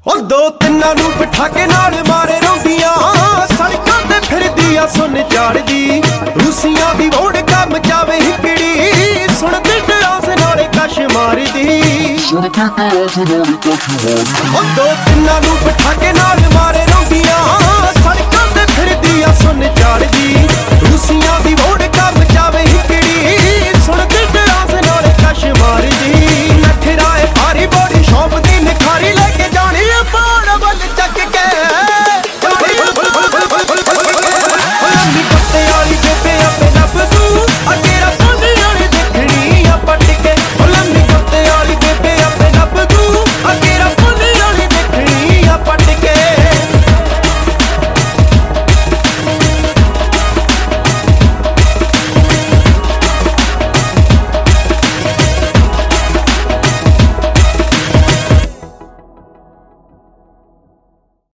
ਉਹ ਦੋ ਤਿੰਨਾਂ ਨੂੰ ਬਿਠਾ ਕੇ ਨਾਲ ਮਾਰੇ ਰੋਂਦੀਆਂ ਸੜਕਾਂ ਤੇ ਫਿਰਦੀ ਆ ਸੁਣ ਝਾੜਦੀ ਰੂਸੀਆਂ ਦੀ ਵੋੜ ਕੰਮ ਜਾਵੇ ਹਿਕੜੀ ਸੁਣਦੇ ਡਰਾਸ ਨਾਲੇ ਕਸ਼ ਮਾਰਦੀ ਉਹ ਦੋ ਤਿੰਨਾਂ ਨੂੰ ਬਿਠਾ ਕੇ ਨਾਲ ਮਾਰੇ ਰੋਂਦੀਆਂ ਸੜਕਾਂ ਤੇ ਫਿਰਦੀ ਆ ਸੁਣ ਝਾੜਦੀ ਰੂਸੀਆਂ ਦੀ ਵੋੜ ਕੰਮ ਜਾਵੇ ਹਿਕੜੀ ਸੁਣਦੇ ਡਰਾਸ ਨਾਲੇ ਕਸ਼ ਮਾਰਦੀ